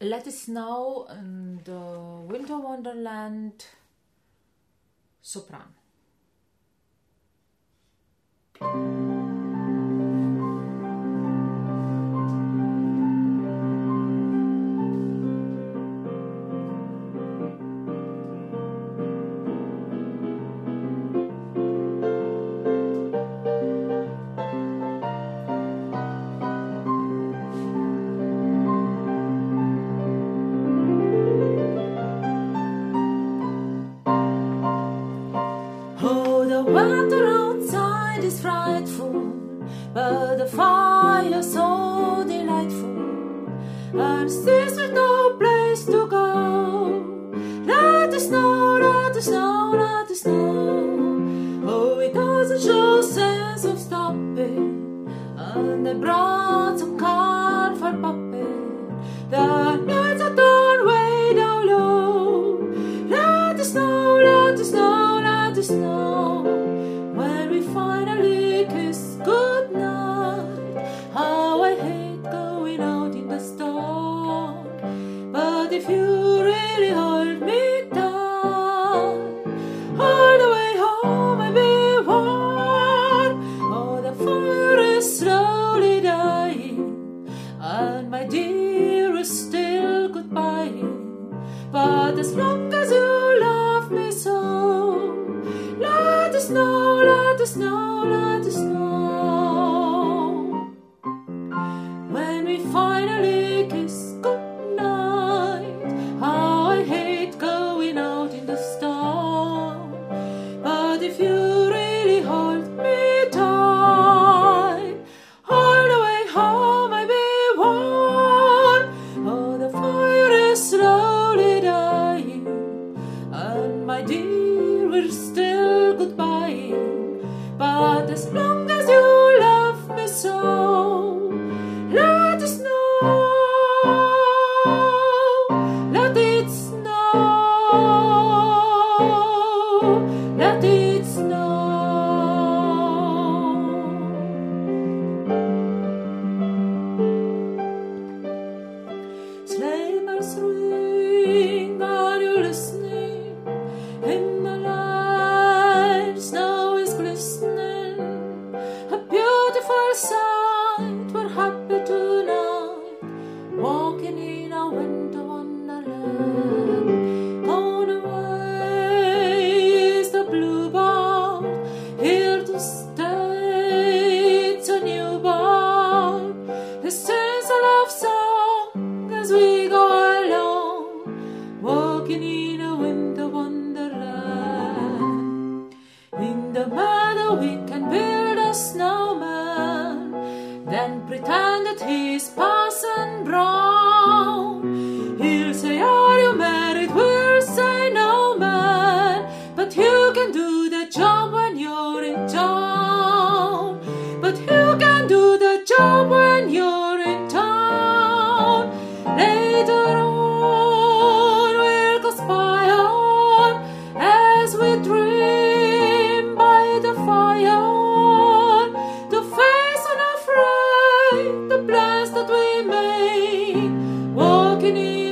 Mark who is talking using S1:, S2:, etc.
S1: Let It Snow and Winter Wonderland sopran.
S2: Oh, the weather outside is frightful, but the fire so delightful, and there's no place to go. Let it snow, let it snow, let it snow. Oh, it doesn't show sense of stopping, and I brought some corn for popping. The nights are done way down low. Let it snow, let it snow, let it snow. When we finally kiss goodnight, how I hate going out in the storm. But if you really hold me tight, all the way home I'll be warm. Oh, the fire is slowly dying, and my dear is still goodbye. But as long as you love me so, let it snow, let it snow, let it snow. When we finally kiss goodnight, how I hate going out in the storm. But if you really hold me tight, all the way home I'll be warm. Oh, the fire is slowly dying, and my dear, we're still goodbye. But as long as you love me so, let it snow, let it snow, let it snow. Sleigh bells ring, are you listening? In the night, snow is glistening, a beautiful sight. We're happy tonight, walking in a winter wonderland. Gone away is the bluebird, here to stay. It's a new bird. It sings a love song as we go along, walking in a winter wonderland. In the meadow we can build a snowman, then pretend that he's Parson Brown. He'll say, are you married? We'll say, no, man, but you can do the job when you're in town. But you can do the job when you're in town. Later on we'll conspire as we dream by the fire, to face unafraid the plans that we made, walking in